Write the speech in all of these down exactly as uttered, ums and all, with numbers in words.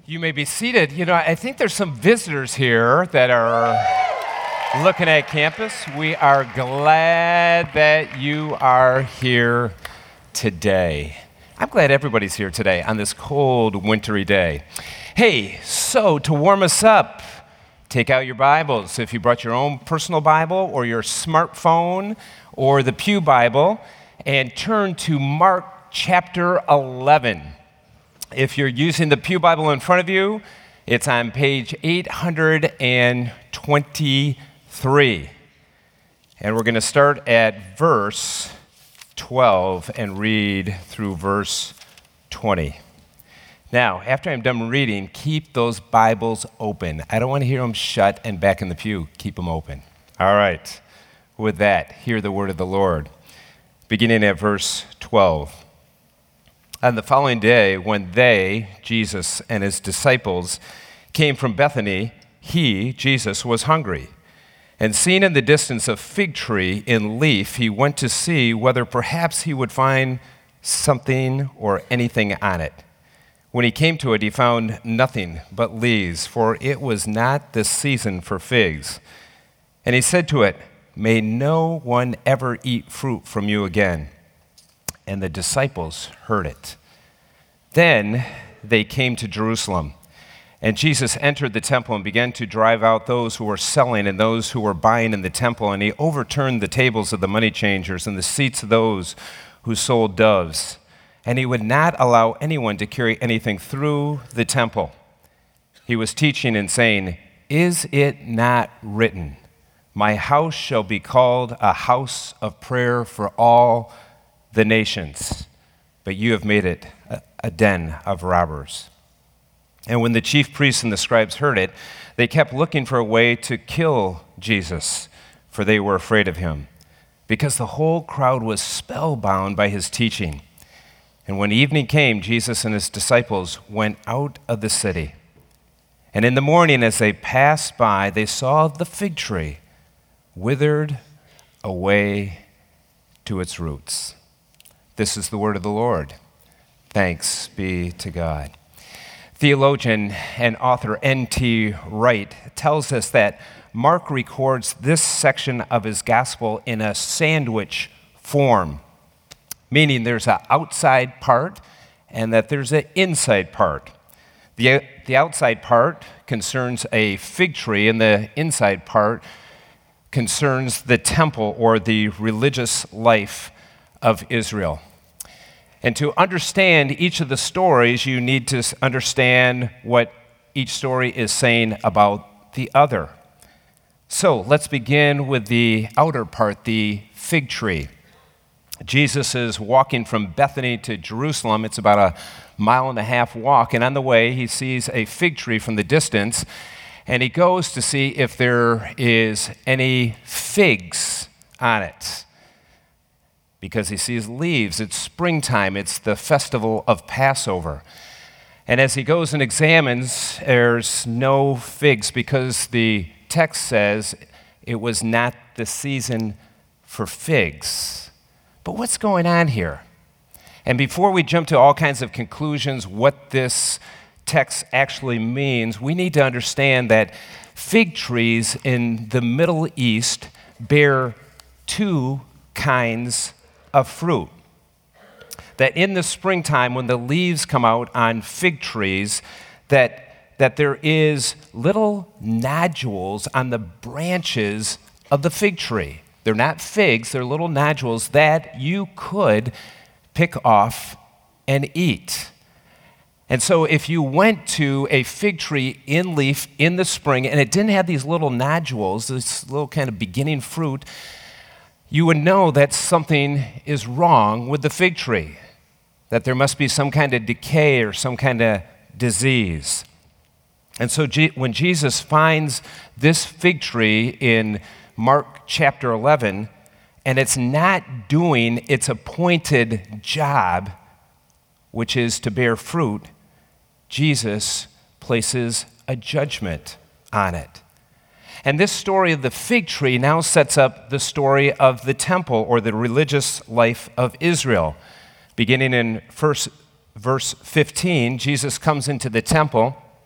You may be seated. You know, I think there's some visitors here that are looking at campus. We are glad that you are here today. I'm glad everybody's here today on this cold, wintry day. Hey, so to warm us up, take out your Bibles. If you brought your own personal Bible or your smartphone or the Pew Bible, and turn to Mark chapter eleven. If you're using the Pew Bible in front of you, it's on page eight hundred twenty-three. And we're going to start at verse twelve and read through verse twenty. Now, after I'm done reading, keep those Bibles open. I don't want to hear them shut and back in the pew. Keep them open. All right. With that, hear the word of the Lord. Beginning at verse twelve. On the following day, when they, Jesus and his disciples, came from Bethany, he, Jesus, was hungry. And seeing in the distance a fig tree in leaf, he went to see whether perhaps he would find something or anything on it. When he came to it, he found nothing but leaves, for it was not the season for figs. And he said to it, "May no one ever eat fruit from you again." And the disciples heard it. Then they came to Jerusalem, and Jesus entered the temple and began to drive out those who were selling and those who were buying in the temple, and he overturned the tables of the money changers and the seats of those who sold doves. And he would not allow anyone to carry anything through the temple. He was teaching and saying, "Is it not written, 'My house shall be called a house of prayer for all the nations,' but you have made it a, a den of robbers." And when the chief priests and the scribes heard it, they kept looking for a way to kill Jesus, for they were afraid of him, because the whole crowd was spellbound by his teaching. And when evening came, Jesus and his disciples went out of the city. And in the morning, as they passed by, they saw the fig tree withered away to its roots. This is the word of the Lord. Thanks be to God. Theologian and author N T Wright tells us that Mark records this section of his gospel in a sandwich form, meaning there's an outside part and that there's an inside part. The, the outside part concerns a fig tree, and the inside part concerns the temple or the religious life of Israel. And to understand each of the stories, you need to understand what each story is saying about the other. So let's begin with the outer part, the fig tree. Jesus is walking from Bethany to Jerusalem. It's about a mile and a half walk, and on the way he sees a fig tree from the distance, and he goes to see if there is any figs on it, because he sees leaves. It's springtime. It's the festival of Passover. And as he goes and examines, there's no figs, because the text says it was not the season for figs. But what's going on here? And before we jump to all kinds of conclusions, what this text actually means, we need to understand that fig trees in the Middle East bear two kinds of fruit. That in the springtime, when the leaves come out on fig trees, that, that there is little nodules on the branches of the fig tree. They're not figs, they're little nodules that you could pick off and eat. And so if you went to a fig tree in leaf in the spring and it didn't have these little nodules, this little kind of beginning fruit, you would know that something is wrong with the fig tree, that there must be some kind of decay or some kind of disease. And so G- when Jesus finds this fig tree in Mark chapter eleven, and it's not doing its appointed job, which is to bear fruit, Jesus places a judgment on it. And this story of the fig tree now sets up the story of the temple or the religious life of Israel. Beginning in first verse fifteen, Jesus comes into the temple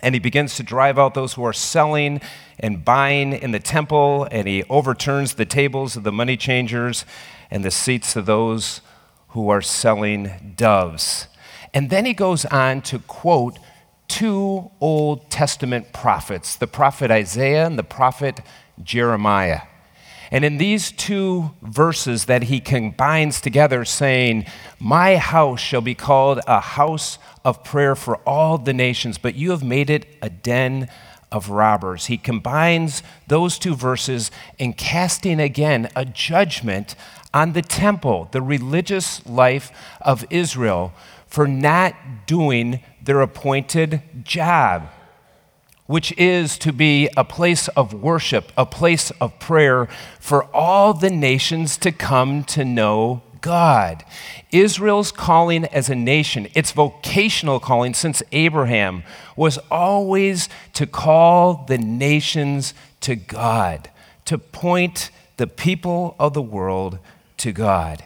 And he begins to drive out those who are selling and buying in the temple, and he overturns the tables of the money changers and the seats of those who are selling doves. And then he goes on to quote two Old Testament prophets, the prophet Isaiah and the prophet Jeremiah. And in these two verses that he combines together, saying, "My house shall be called a house of prayer for all the nations, but you have made it a den of robbers." He combines those two verses in casting again a judgment on the temple, the religious life of Israel, for not doing their appointed job, which is to be a place of worship, a place of prayer for all the nations to come to know God. Israel's calling as a nation, its vocational calling since Abraham, was always to call the nations to God, to point the people of the world to God.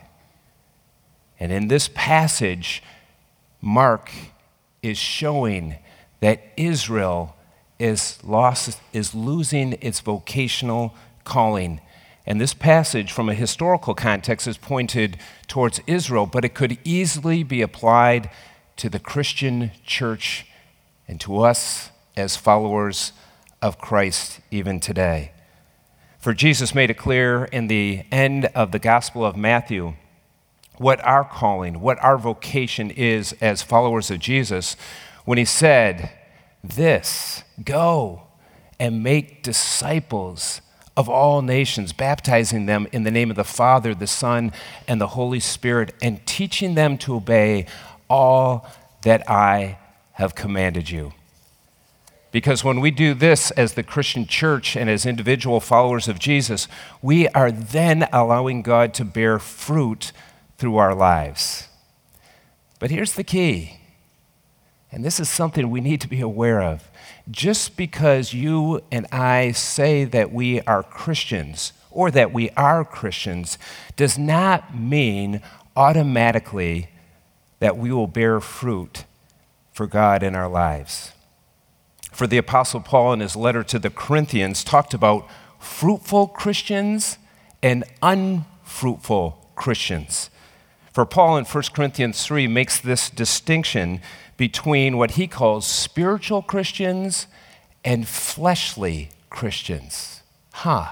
And in this passage, Mark is showing that Israel is lost, is losing its vocational calling. And this passage, from a historical context, is pointed towards Israel, but it could easily be applied to the Christian church and to us as followers of Christ even today. For Jesus made it clear in the end of the Gospel of Matthew what our calling, what our vocation is as followers of Jesus, when he said, "This, go and make disciples of all nations, baptizing them in the name of the Father, the Son, and the Holy Spirit, and teaching them to obey all that I have commanded you." Because when we do this as the Christian church and as individual followers of Jesus, we are then allowing God to bear fruit through our lives. But here's the key, and this is something we need to be aware of. Just because you and I say that we are Christians or that we are Christians does not mean automatically that we will bear fruit for God in our lives. For the Apostle Paul in his letter to the Corinthians talked about fruitful Christians and unfruitful Christians. For Paul in First Corinthians three makes this distinction between what he calls spiritual Christians and fleshly Christians. Huh.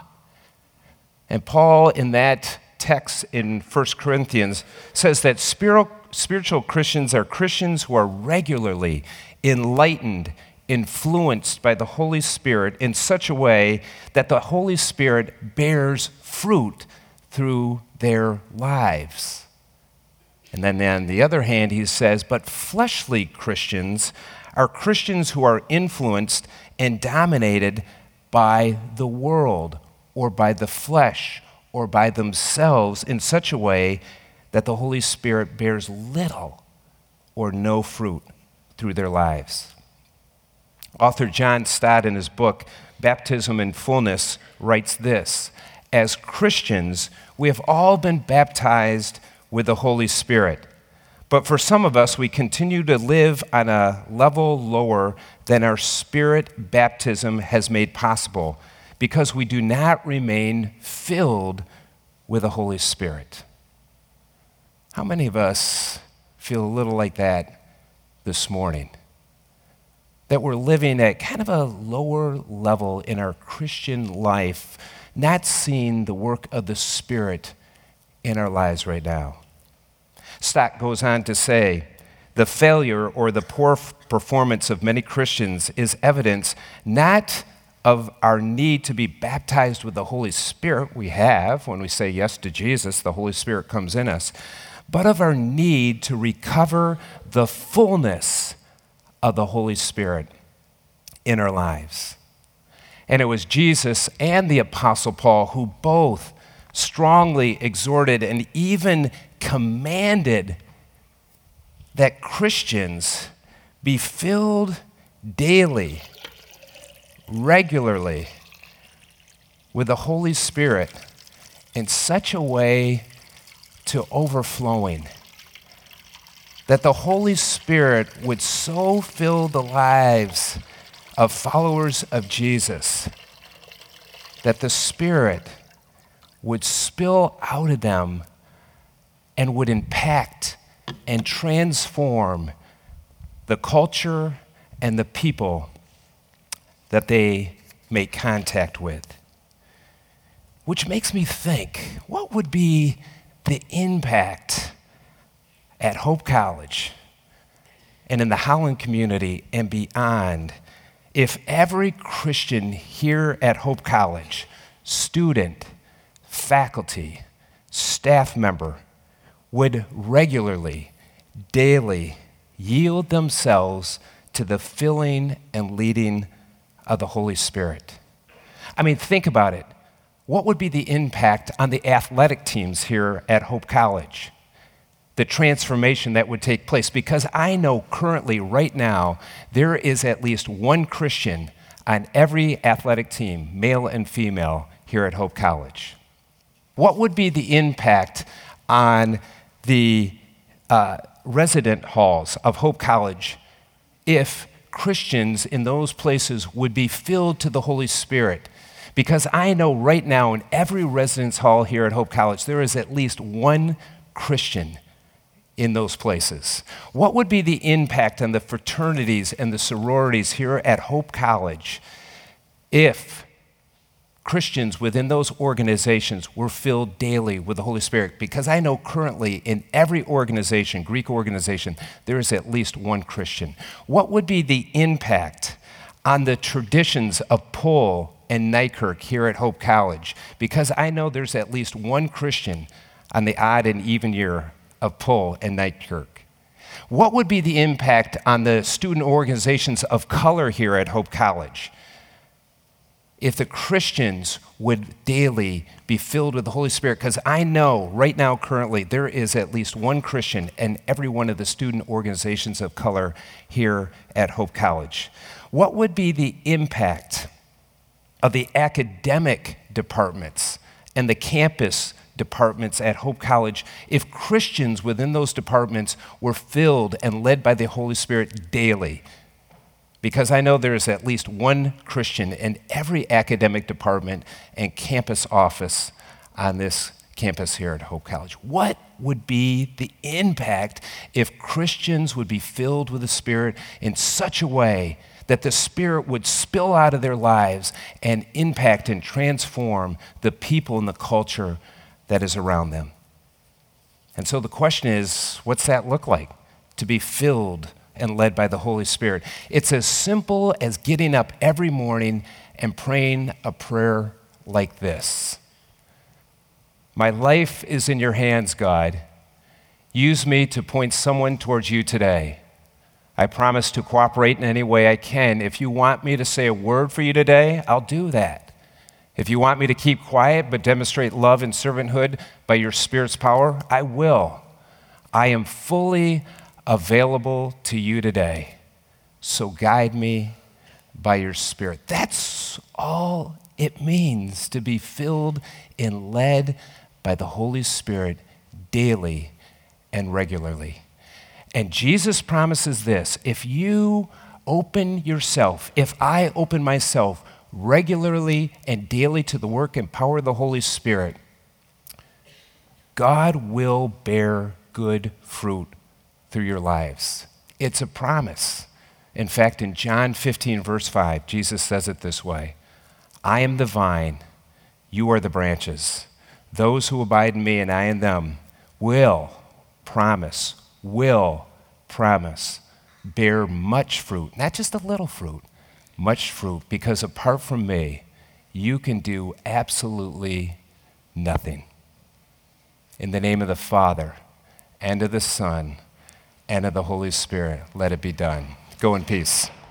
And Paul in that text in First Corinthians says that spiritual Christians are Christians who are regularly enlightened, influenced by the Holy Spirit in such a way that the Holy Spirit bears fruit through their lives. And then on the other hand, he says, but fleshly Christians are Christians who are influenced and dominated by the world or by the flesh or by themselves in such a way that the Holy Spirit bears little or no fruit through their lives. Author John Stott in his book, Baptism in Fullness, writes this: as Christians, we have all been baptized with the Holy Spirit. But for some of us, we continue to live on a level lower than our spirit baptism has made possible because we do not remain filled with the Holy Spirit. How many of us feel a little like that this morning? That we're living at kind of a lower level in our Christian life, not seeing the work of the Spirit in our lives right now. Stott goes on to say, the failure or the poor performance of many Christians is evidence not of our need to be baptized with the Holy Spirit we have when we say yes to Jesus, the Holy Spirit comes in us, but of our need to recover the fullness of the Holy Spirit in our lives. And it was Jesus and the Apostle Paul who both strongly exhorted and even commanded that Christians be filled daily, regularly, with the Holy Spirit in such a way to overflowing, that the Holy Spirit would so fill the lives of followers of Jesus, that the Spirit would spill out of them and would impact and transform the culture and the people that they make contact with. Which makes me think, what would be the impact at Hope College and in the Holland community and beyond if every Christian here at Hope College, student, faculty, staff member, would regularly, daily yield themselves to the filling and leading of the Holy Spirit? I mean, think about it. What would be the impact on the athletic teams here at Hope College? The transformation that would take place, because I know currently, right now, there is at least one Christian on every athletic team, male and female, here at Hope College. What would be the impact on the uh, resident halls of Hope College if Christians in those places would be filled to the Holy Spirit? Because I know right now in every residence hall here at Hope College, there is at least one Christian in those places. What would be the impact on the fraternities and the sororities here at Hope College if Christians within those organizations were filled daily with the Holy Spirit? Because I know currently in every organization, Greek organization, there is at least one Christian. What would be the impact on the traditions of Pole and Nykirk here at Hope College? Because I know there's at least one Christian on the odd and even year of Pole and Nykirk. What would be the impact on the student organizations of color here at Hope College if the Christians would daily be filled with the Holy Spirit? Because I know right now currently there is at least one Christian in every one of the student organizations of color here at Hope College. What would be the impact of the academic departments and the campus departments at Hope College if Christians within those departments were filled and led by the Holy Spirit daily? Because I know there is at least one Christian in every academic department and campus office on this campus here at Hope College. What would be the impact if Christians would be filled with the Spirit in such a way that the Spirit would spill out of their lives and impact and transform the people and the culture that is around them? And so the question is, what's that look like, to be filled and led by the Holy Spirit? It's as simple as getting up every morning and praying a prayer like this: My life is in your hands, God. Use me to point someone towards you today. I promise to cooperate in any way I can. If you want me to say a word for you today, I'll do that. If you want me to keep quiet but demonstrate love and servanthood by your Spirit's power, I will. I am fully available to you today. So guide me by your Spirit. That's all it means to be filled and led by the Holy Spirit daily and regularly. And Jesus promises this: if you open yourself, if I open myself regularly and daily to the work and power of the Holy Spirit, God will bear good fruit through your lives. It's a promise. In fact, in John fifteen, verse five, Jesus says it this way: I am the vine, you are the branches. Those who abide in me and I in them will promise, will promise, bear much fruit, not just a little fruit, much fruit, because apart from me, you can do absolutely nothing. In the name of the Father, and of the Son, and of the Holy Spirit, let it be done. Go in peace.